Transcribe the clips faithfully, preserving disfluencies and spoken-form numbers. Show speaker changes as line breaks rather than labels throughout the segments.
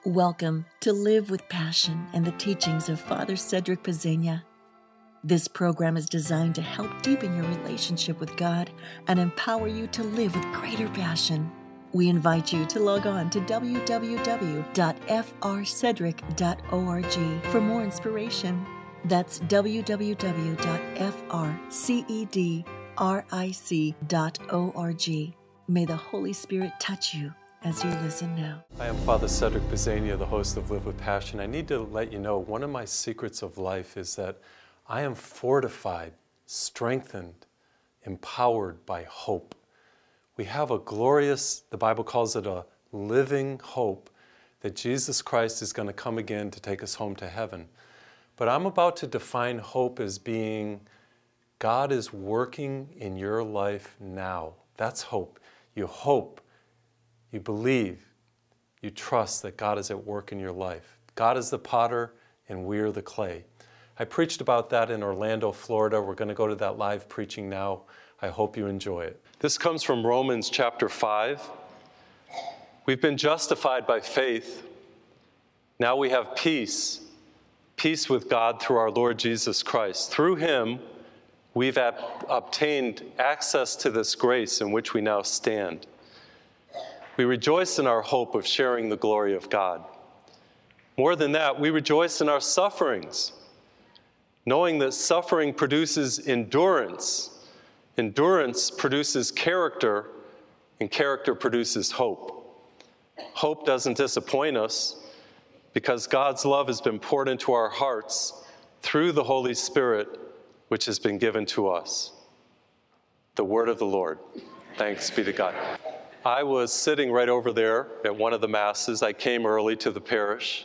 Welcome to Live with Passion and the teachings of Father Cedric Pezzegna. This program is designed to help deepen your relationship with God and empower you to live with greater passion. We invite you to log on to w w w dot f r cedric dot org for more inspiration. That's w w w dot f r cedric dot org. May the Holy Spirit touch you as you listen now.
I am Father Cedric Pezzegna, the host of Live with Passion. I need to let you know one of my secrets of life is that I am fortified, strengthened, empowered by hope. We have a glorious, the Bible calls it a living hope, that Jesus Christ is going to come again to take us home to heaven. But I'm about to define hope as being God is working in your life now. That's hope. You hope. You believe, you trust that God is at work in your life. God is the potter and we are the clay. I preached about that in Orlando, Florida. We're going to go to that live preaching now. I hope you enjoy it. This comes from Romans chapter five. We've been justified by faith. Now we have peace, peace with God through our Lord Jesus Christ. Through him, we've ab- obtained access to this grace in which we now stand. We rejoice in our hope of sharing the glory of God. More than that, we rejoice in our sufferings, knowing that suffering produces endurance. Endurance produces character, and character produces hope. Hope doesn't disappoint us because God's love has been poured into our hearts through the Holy Spirit, which has been given to us. The word of the Lord. Thanks be to God. I was sitting right over there at one of the masses. I came early to the parish,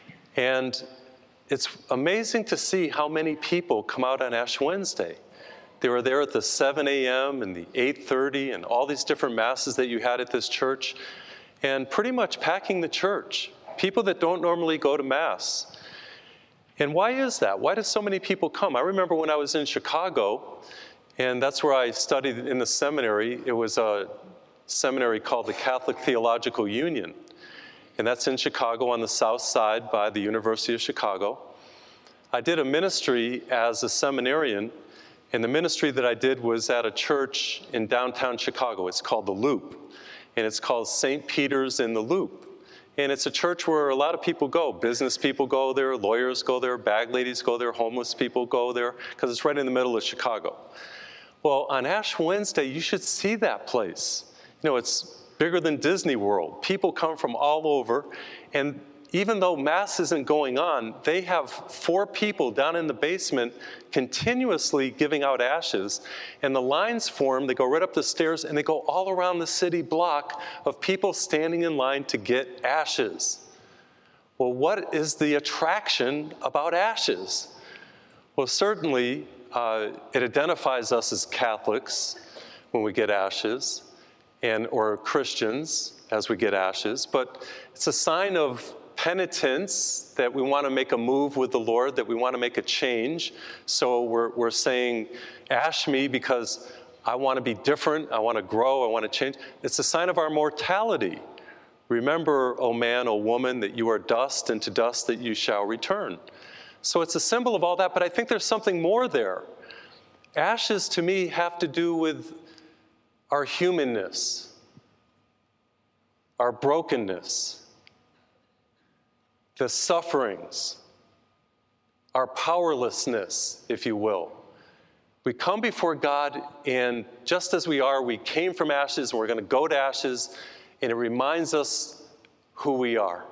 and it's amazing to see how many people come out on Ash Wednesday. They were there at the seven a.m. and the eight thirty and all these different masses that you had at this church, and pretty much packing the church. People that don't normally go to Mass. And why is that? Why do so many people come? I remember when I was in Chicago, and that's where I studied in the seminary. It was a seminary called the Catholic Theological Union, and that's in Chicago on the south side by the University of Chicago. I did a ministry as a seminarian, and the ministry that I did was at a church in downtown Chicago. It's called The Loop, and it's called Saint Peter's in the Loop. And it's a church where a lot of people go. Business people go there, lawyers go there, bag ladies go there, homeless people go there, because it's right in the middle of Chicago. Well, on Ash Wednesday, you should see that place. You know, it's bigger than Disney World. People come from all over, and even though Mass isn't going on, they have four people down in the basement continuously giving out ashes, and the lines form. They go right up the stairs, and they go all around the city block of people standing in line to get ashes. Well, what is the attraction about ashes? Well, certainly, uh, it identifies us as Catholics when we get ashes, and or Christians as we get ashes, but it's a sign of penitence that we want to make a move with the Lord, that we want to make a change. So we're we're saying, ash me because I want to be different, I want to grow, I want to change. It's a sign of our mortality. Remember, O man, O woman, that you are dust, and to dust that you shall return. So it's a symbol of all that, but I think there's something more there. Ashes to me have to do with our humanness, our brokenness, the sufferings, our powerlessness, if you will. We come before God, and just as we are, we came from ashes, and we're going to go to ashes, and it reminds us who we are.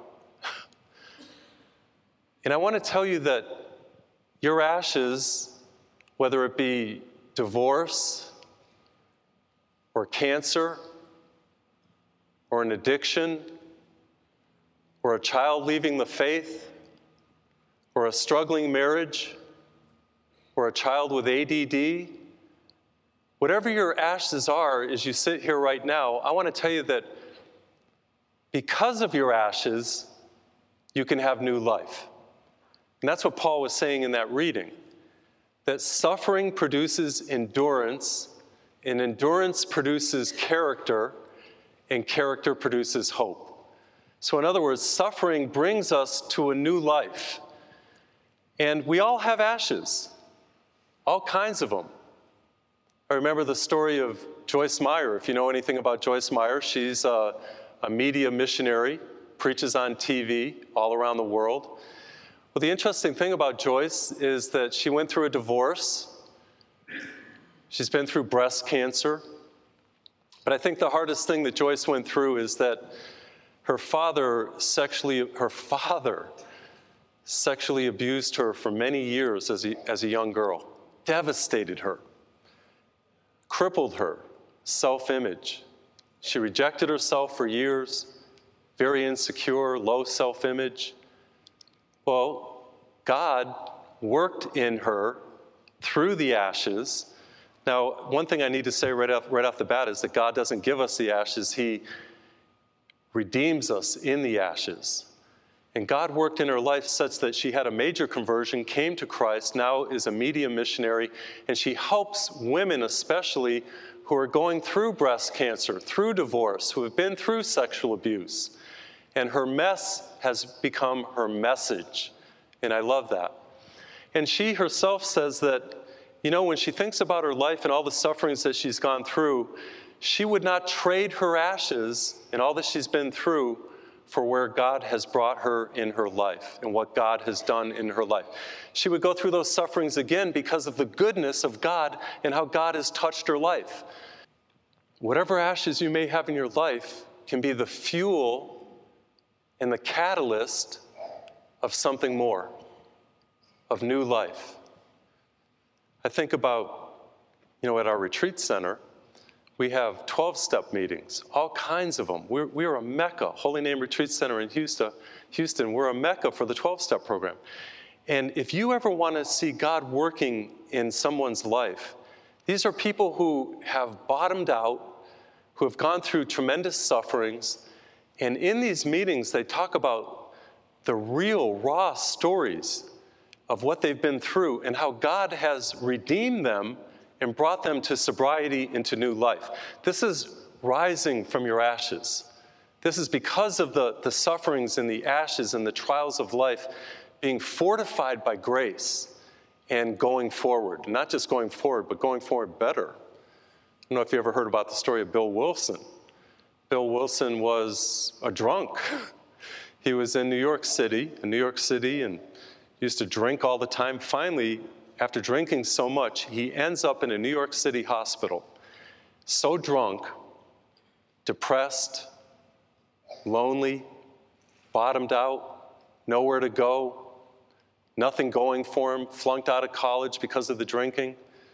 And I want to tell you that your ashes, whether it be divorce, or cancer, or an addiction, or a child leaving the faith, or a struggling marriage, or a child with A D D, whatever your ashes are as you sit here right now, I want to tell you that because of your ashes, you can have new life. And that's what Paul was saying in that reading, that suffering produces endurance, and endurance produces character, and character produces hope. So in other words, suffering brings us to a new life. And we all have ashes, all kinds of them. I remember the story of Joyce Meyer. If you know anything about Joyce Meyer, she's a, a media missionary, preaches on T V all around the world. Well, the interesting thing about Joyce is that she went through a divorce. She's been through breast cancer. But I think the hardest thing that Joyce went through is that her father sexually, her father sexually abused her for many years as a, as a young girl, devastated her, crippled her self-image. She rejected herself for years, very insecure, low self-image. Well, God worked in her through the ashes. Now, one thing I need to say right off, right off the bat is that God doesn't give us the ashes. He redeems us in the ashes. And God worked in her life such that she had a major conversion, came to Christ, now is a media missionary, and she helps women especially who are going through breast cancer, through divorce, who have been through sexual abuse. And her mess has become her message. And I love that. And she herself says that, you know, when she thinks about her life and all the sufferings that she's gone through, she would not trade her ashes and all that she's been through for where God has brought her in her life and what God has done in her life. She would go through those sufferings again because of the goodness of God and how God has touched her life. Whatever ashes you may have in your life can be the fuel and the catalyst of something more, of new life. I think about, you know, at our retreat center, we have twelve-step meetings, all kinds of them. We're, we're a mecca, Holy Name Retreat Center in Houston, Houston. We're a mecca for the twelve-step program. And if you ever want to see God working in someone's life, these are people who have bottomed out, who have gone through tremendous sufferings. And in these meetings, they talk about the real, raw stories of what they've been through and how God has redeemed them and brought them to sobriety into new life. This is rising from your ashes. This is because of the, the sufferings and the ashes and the trials of life being fortified by grace and going forward. Not just going forward, but going forward better. I don't know if you ever heard about the story of Bill Wilson. Bill Wilson was a drunk. He was in New York City, in New York City, and used to drink all the time. Finally, after drinking so much, he ends up in a New York City hospital, so drunk, depressed, lonely, bottomed out, nowhere to go, nothing going for him, flunked out of college because of the drinking.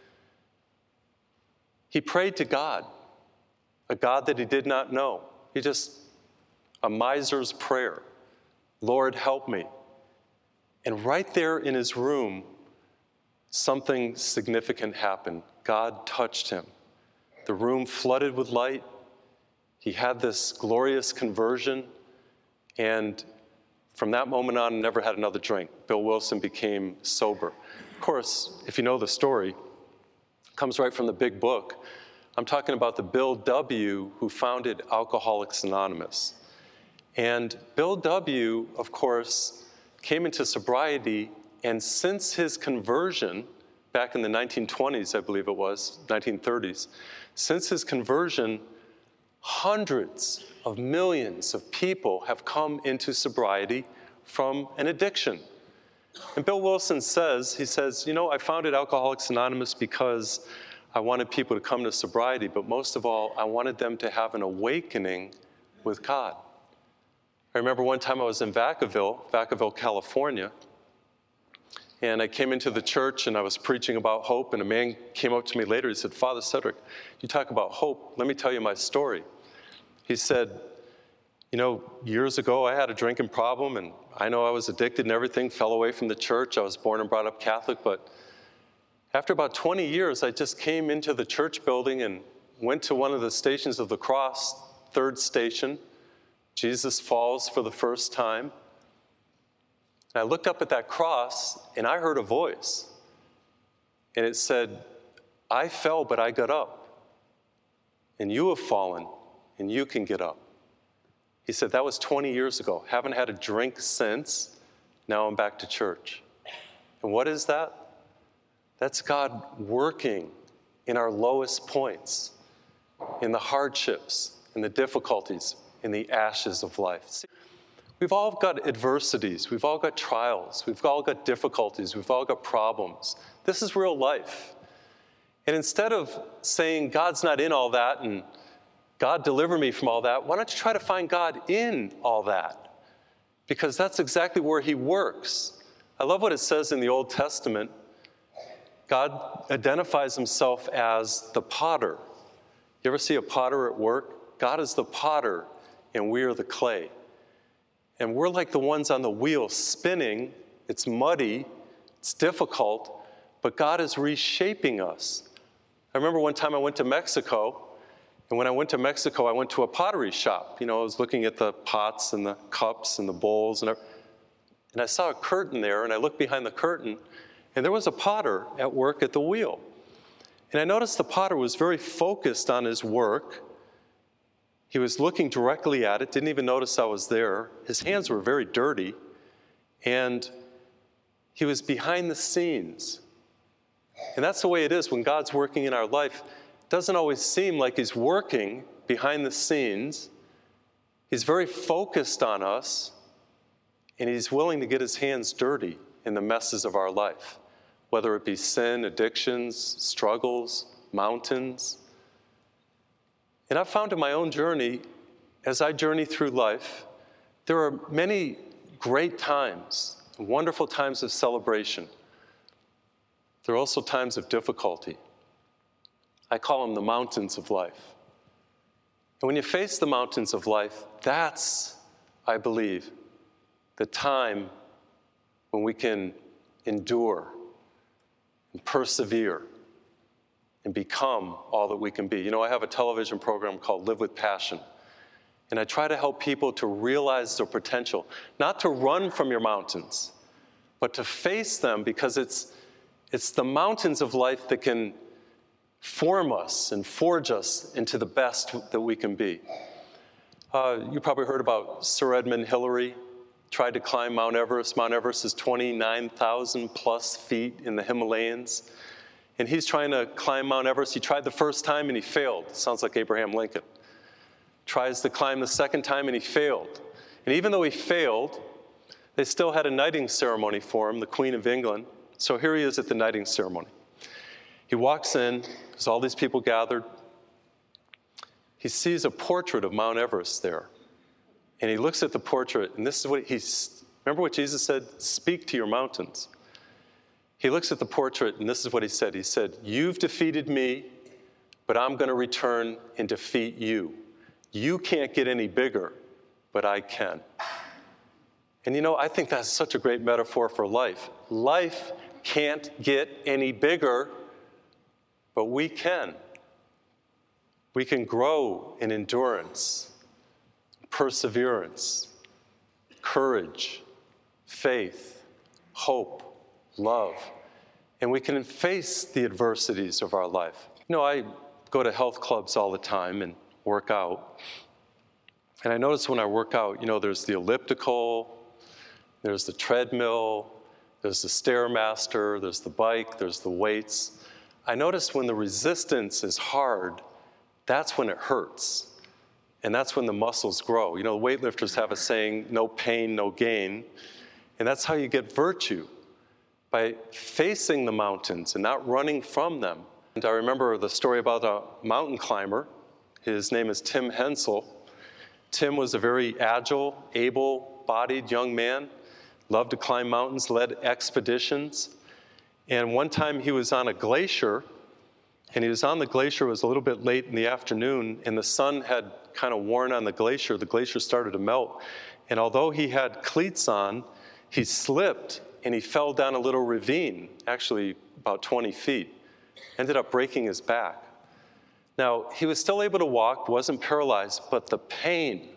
He prayed to God, a God that he did not know. He just, a miser's prayer. Lord, help me. And right there in his room, something significant happened. God touched him. The room flooded with light. He had this glorious conversion. And from that moment on, never had another drink. Bill Wilson became sober. Of course, if you know the story, it comes right from the big book. I'm talking about the Bill W. who founded Alcoholics Anonymous. And Bill W., of course, came into sobriety. And since his conversion, back in the nineteen twenties, I believe it was, nineteen thirties, since his conversion, hundreds of millions of people have come into sobriety from an addiction. And Bill Wilson says, he says, you know, I founded Alcoholics Anonymous because I wanted people to come to sobriety, but most of all, I wanted them to have an awakening with God. I remember one time I was in Vacaville, Vacaville, California, and I came into the church and I was preaching about hope, and a man came up to me later. He said, Father Cedric, you talk about hope. Let me tell you my story. He said, you know, years ago I had a drinking problem, and I know I was addicted and everything, fell away from the church. I was born and brought up Catholic, but after about twenty years, I just came into the church building and went to one of the stations of the cross, third station. Jesus falls for the first time. And I looked up at that cross, and I heard a voice. And it said, I fell, but I got up. And you have fallen, and you can get up. He said, that was twenty years ago. Haven't had a drink since. Now I'm back to church. And what is that? That's God working in our lowest points, in the hardships, in the difficulties, in the ashes of life. See, we've all got adversities. We've all got trials. We've all got difficulties. We've all got problems. This is real life. And instead of saying, God's not in all that and God deliver me from all that, why don't you try to find God in all that? Because that's exactly where he works. I love what it says in the Old Testament. God identifies himself as the potter. You ever see a potter at work? God is the potter, and we are the clay. And we're like the ones on the wheel spinning. It's muddy, it's difficult, but God is reshaping us. I remember one time I went to Mexico, and when I went to Mexico, I went to a pottery shop. You know, I was looking at the pots and the cups and the bowls, and I, and I saw a curtain there, and I looked behind the curtain, and there was a potter at work at the wheel. And I noticed the potter was very focused on his work. He was looking directly at it, didn't even notice I was there. His hands were very dirty, and he was behind the scenes. And that's the way it is when God's working in our life. It doesn't always seem like he's working behind the scenes. He's very focused on us, and he's willing to get his hands dirty in the messes of our life, whether it be sin, addictions, struggles, mountains. And I've found in my own journey, as I journey through life, there are many great times, wonderful times of celebration. There are also times of difficulty. I call them the mountains of life. And when you face the mountains of life, that's, I believe, the time when we can endure and persevere and become all that we can be. You know, I have a television program called Live with Passion, and I try to help people to realize their potential, not to run from your mountains, but to face them, because it's, it's the mountains of life that can form us and forge us into the best that we can be. Uh, you probably heard about Sir Edmund Hillary. Tried to climb Mount Everest. Mount Everest is twenty-nine thousand plus feet in the Himalayas. And he's trying to climb Mount Everest. He tried the first time and he failed. Sounds like Abraham Lincoln. Tries to climb the second time and he failed. And even though he failed, they still had a knighting ceremony for him, the Queen of England. So here he is at the knighting ceremony. He walks in, there's all these people gathered. He sees a portrait of Mount Everest there. And he looks at the portrait, and this is what he's, remember what Jesus said? Speak to your mountains. He looks at the portrait, and this is what he said. He said, you've defeated me, but I'm going to return and defeat you. You can't get any bigger, but I can. And you know, I think that's such a great metaphor for life. Life can't get any bigger, but we can. We can grow in endurance, perseverance, courage, faith, hope, love. And we can face the adversities of our life. You know, I go to health clubs all the time and work out. And I notice when I work out, you know, there's the elliptical, there's the treadmill, there's the Stairmaster, there's the bike, there's the weights. I notice when the resistance is hard, that's when it hurts. And that's when the muscles grow. You know, weightlifters have a saying, no pain, no gain. And that's how you get virtue, by facing the mountains and not running from them. And I remember the story about a mountain climber. His name is Tim Hensel. Tim was a very agile, able-bodied young man, loved to climb mountains, led expeditions. And one time he was on a glacier, and he was on the glacier. It was a little bit late in the afternoon, and the sun had kind of worn on the glacier. The glacier started to melt. And although he had cleats on, he slipped, and he fell down a little ravine, actually about twenty feet. Ended up breaking his back. Now, he was still able to walk, wasn't paralyzed, but the pain,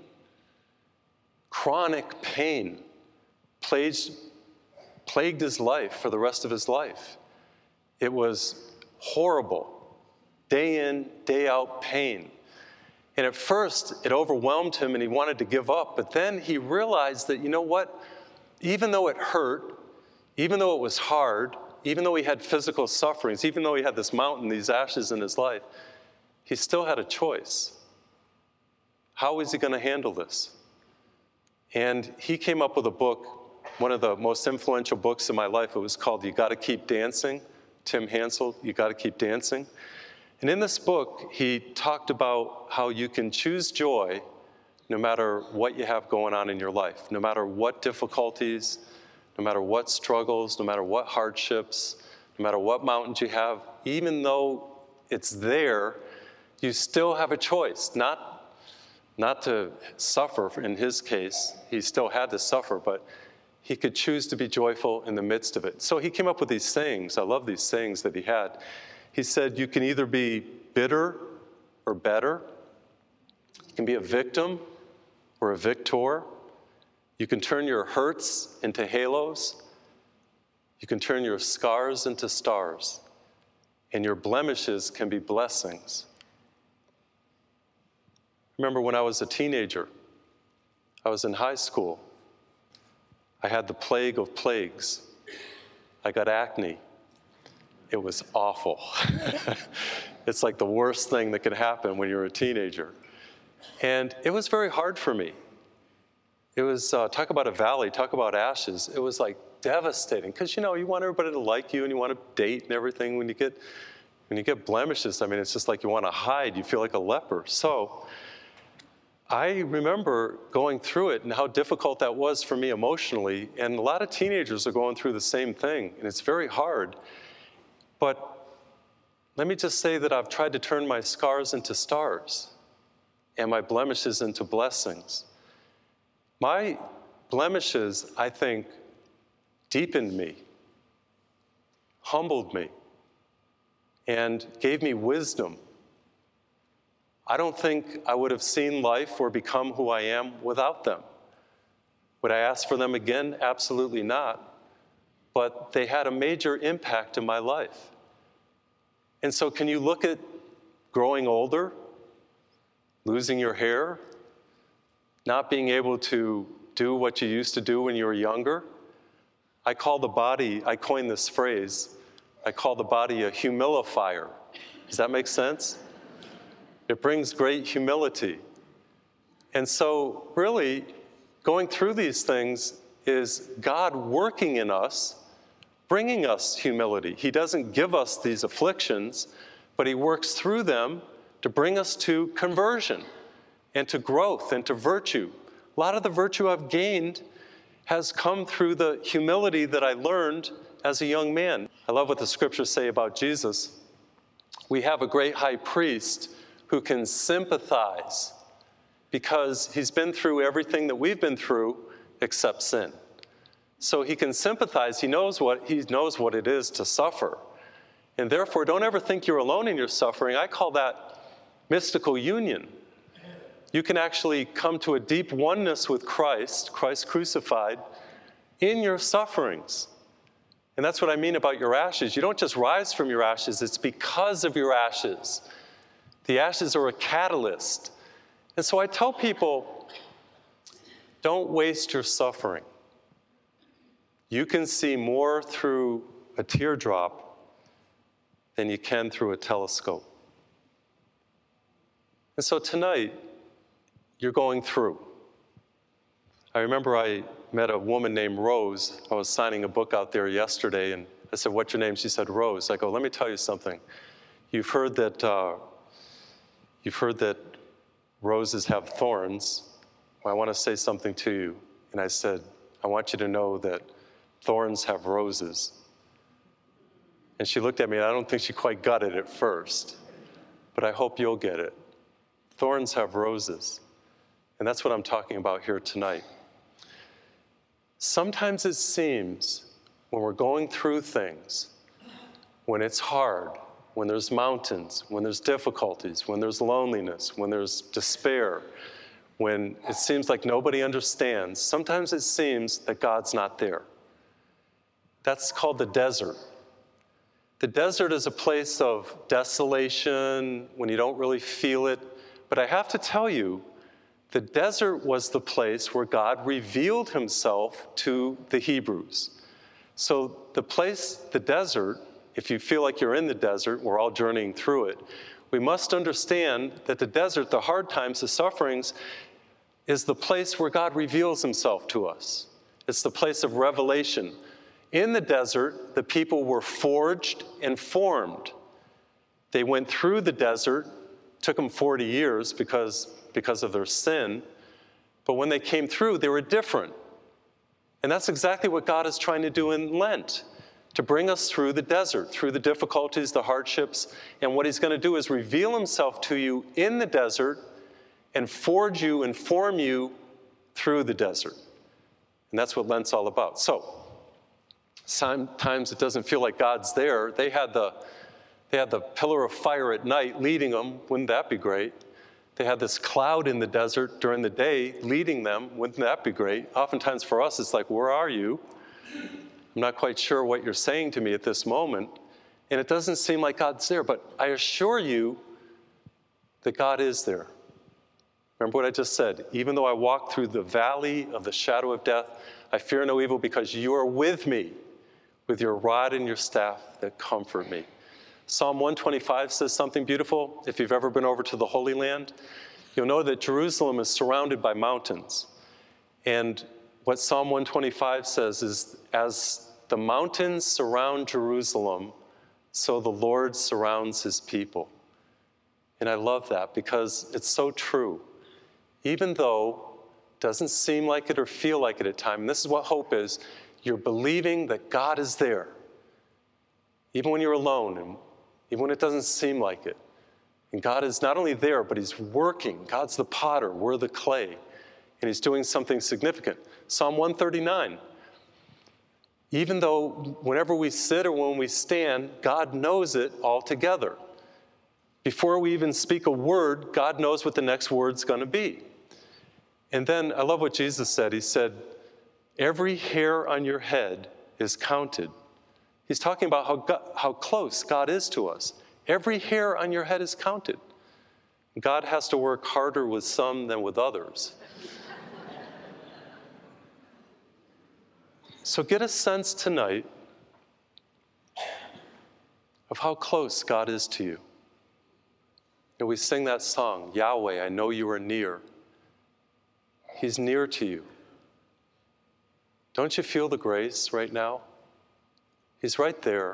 chronic pain, plagued, plagued his life for the rest of his life. It was horrible. Day in, day out pain. And at first, it overwhelmed him and he wanted to give up. But then he realized that, you know what? Even though it hurt, even though it was hard, even though he had physical sufferings, even though he had this mountain, these ashes in his life, he still had a choice. How is he going to handle this? And he came up with a book, one of the most influential books in my life. It was called You Gotta Keep Dancing. Tim Hansel, You Gotta Keep Dancing. And in this book, he talked about how you can choose joy no matter what you have going on in your life, no matter what difficulties, no matter what struggles, no matter what hardships, no matter what mountains you have, even though it's there, you still have a choice, not, not to suffer in his case. He still had to suffer, but he could choose to be joyful in the midst of it. So he came up with these sayings. I love these sayings that he had. He said, you can either be bitter or better. You can be a victim or a victor. You can turn your hurts into halos. You can turn your scars into stars. And your blemishes can be blessings. Remember when I was a teenager, I was in high school. I had the plague of plagues. I got acne. It was awful. It's like the worst thing that could happen when you're a teenager. And it was very hard for me. It was, uh, talk about a valley, talk about ashes. It was like devastating because, you know, you want everybody to like you and you want to date and everything. When you get, when you get blemishes, I mean, it's just like you want to hide. You feel like a leper. So I remember going through it and how difficult that was for me emotionally. And a lot of teenagers are going through the same thing, and it's very hard. But let me just say that I've tried to turn my scars into stars and my blemishes into blessings. My blemishes, I think, deepened me, humbled me, and gave me wisdom. I don't think I would have seen life or become who I am without them. Would I ask for them again? Absolutely not. But they had a major impact in my life. And so can you look at growing older, losing your hair, not being able to do what you used to do when you were younger? I call the body, I coined this phrase, I call the body a humilifier. Does that make sense? It brings great humility. And so really, going through these things is God working in us, bringing us humility. He doesn't give us these afflictions, but he works through them to bring us to conversion and to growth and to virtue. A lot of the virtue I've gained has come through the humility that I learned as a young man. I love what the scriptures say about Jesus. We have a great high priest who can sympathize because he's been through everything that we've been through except sin. So he can sympathize. He knows what he knows what it is to suffer. And therefore, don't ever think you're alone in your suffering. I call that mystical union. You can actually come to a deep oneness with Christ, Christ crucified, in your sufferings. And that's what I mean about your ashes. You don't just rise from your ashes. It's because of your ashes. The ashes are a catalyst. And so I tell people, don't waste your suffering. You can see more through a teardrop than you can through a telescope. And so tonight, you're going through. I remember I met a woman named Rose. I was signing a book out there yesterday, and I said, what's your name? She said, Rose. I go, let me tell you something. You've heard that, uh, you've heard that roses have thorns. Well, I want to say something to you. And I said, I want you to know that thorns have roses. And she looked at me, and I don't think she quite got it at first, but I hope you'll get it. Thorns have roses. And that's what I'm talking about here tonight. Sometimes it seems when we're going through things, when it's hard, when there's mountains, when there's difficulties, when there's loneliness, when there's despair, when it seems like nobody understands, sometimes it seems that God's not there. That's called the desert. The desert is a place of desolation, when you don't really feel it, But I have to tell you, the desert was the place where God revealed himself to the Hebrews. So the place, the desert, if you feel like you're in the desert, we're all journeying through it, we must understand that the desert, the hard times, the sufferings, is the place where God reveals himself to us. It's the place of revelation. In the desert, the people were forged and formed. They went through the desert, took them forty years because, because of their sin, but when they came through, they were different. And that's exactly what God is trying to do in Lent, to bring us through the desert, through the difficulties, the hardships, and what he's going to do is reveal himself to you in the desert and forge you and form you through the desert. And that's what Lent's all about. So, sometimes it doesn't feel like God's there. They had the, they had the pillar of fire at night leading them. Wouldn't that be great? They had this cloud in the desert during the day leading them. Wouldn't that be great? Oftentimes for us, it's like, where are you? I'm not quite sure what you're saying to me at this moment. And it doesn't seem like God's there. But I assure you that God is there. Remember what I just said. Even though I walk through the valley of the shadow of death, I fear no evil because you are with me, with your rod and your staff that comfort me. Psalm one twenty-five says something beautiful. If you've ever been over to the Holy Land, you'll know that Jerusalem is surrounded by mountains. And what Psalm one twenty-five says is, as the mountains surround Jerusalem, so the Lord surrounds his people. And I love that because it's so true. Even though it doesn't seem like it or feel like it at times, and this is what hope is, you're believing that God is there. Even when you're alone, and even when it doesn't seem like it. And God is not only there, but he's working. God's the potter, we're the clay. And he's doing something significant. Psalm one thirty-nine. Even though whenever we sit or when we stand, God knows it altogether. Before we even speak a word, God knows what the next word's going to be. And then I love what Jesus said. He said, every hair on your head is counted. He's talking about how, God, how close God is to us. Every hair on your head is counted. God has to work harder with some than with others. So get a sense tonight of how close God is to you. And we sing that song, Yahweh, I know you are near. He's near to you. Don't you feel the grace right now? He's right there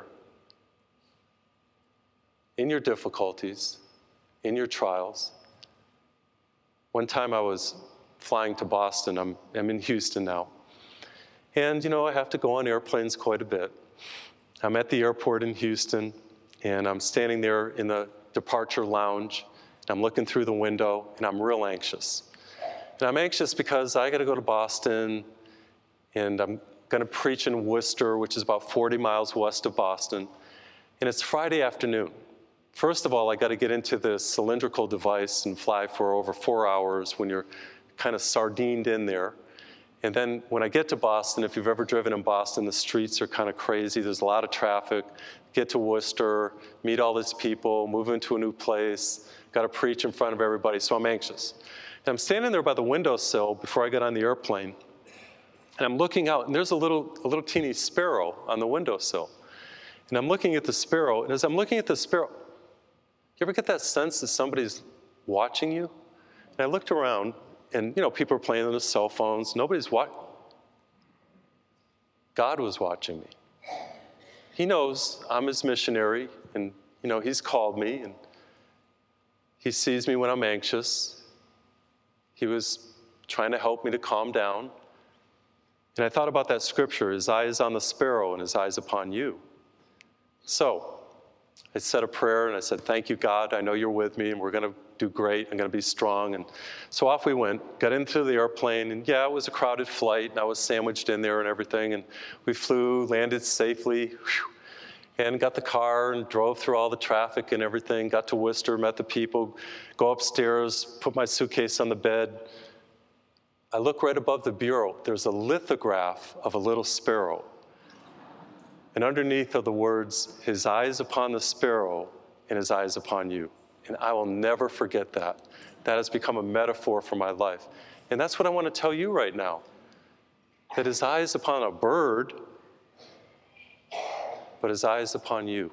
in your difficulties, in your trials. One time I was flying to Boston. I'm, I'm in Houston now. And, you know, I have to go on airplanes quite a bit. I'm at the airport in Houston, and I'm standing there in the departure lounge. And I'm looking through the window, and I'm real anxious. And I'm anxious because I got to go to Boston, and I'm going to preach in Worcester, which is about forty miles west of Boston. And it's Friday afternoon. First of all, I got to get into this cylindrical device and fly for over four hours when you're kind of sardined in there. And then when I get to Boston, if you've ever driven in Boston, the streets are kind of crazy. There's a lot of traffic. Get to Worcester, meet all these people, move into a new place, got to preach in front of everybody, so I'm anxious. And I'm standing there by the windowsill before I get on the airplane, and I'm looking out, and there's a little, a little teeny sparrow on the windowsill. And I'm looking at the sparrow, and as I'm looking at the sparrow, you ever get that sense that somebody's watching you? And I looked around, and, you know, people are playing on their cell phones. Nobody's watching. God was watching me. He knows I'm his missionary, and, you know, he's called me, and he sees me when I'm anxious. He was trying to help me to calm down. And I thought about that scripture, his eye is on the sparrow and his eye is upon you. So I said a prayer and I said, thank you, God. I know you're with me and we're going to do great. I'm going to be strong. And so off we went, got into the airplane. And yeah, it was a crowded flight and I was sandwiched in there and everything. And we flew, landed safely, whew, and got the car and drove through all the traffic and everything. Got to Worcester, met the people, go upstairs, put my suitcase on the bed. I look right above the bureau. There's a lithograph of a little sparrow. And underneath are the words, his eyes upon the sparrow and his eyes upon you. And I will never forget that. That has become a metaphor for my life. And that's what I want to tell you right now. That his eye is upon a bird, but his eye is upon you.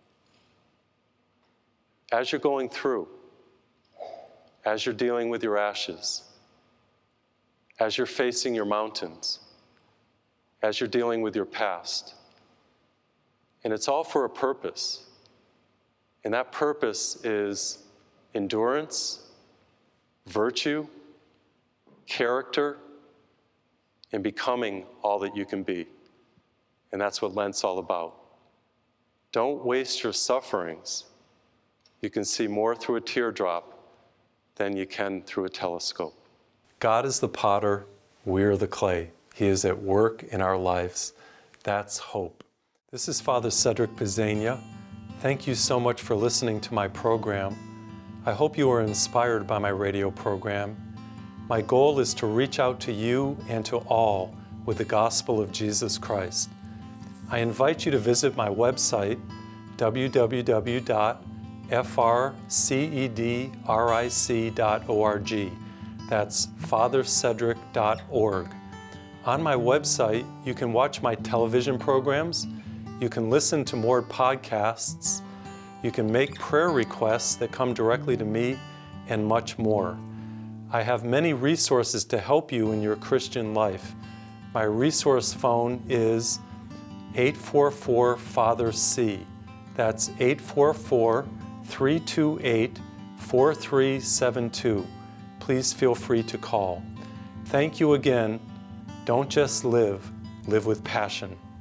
As you're going through, as you're dealing with your ashes, as you're facing your mountains, as you're dealing with your past. And it's all for a purpose. And that purpose is endurance, virtue, character, and becoming all that you can be. And that's what Lent's all about. Don't waste your sufferings. You can see more through a teardrop than you can through a telescope. God is the potter, we're the clay. He is at work in our lives. That's hope. This is Father Cedric Pizzania. Thank you so much for listening to my program. I hope you are inspired by my radio program. My goal is to reach out to you and to all with the gospel of Jesus Christ. I invite you to visit my website, w w w dot f r cedric dot org. That's father cedric dot org. On my website, you can watch my television programs, you can listen to more podcasts, you can make prayer requests that come directly to me, and much more. I have many resources to help you in your Christian life. My resource phone is eight four four Father C. That's eight four four, three two eight, four three seven two. Please feel free to call. Thank you again. Don't just live, live with passion.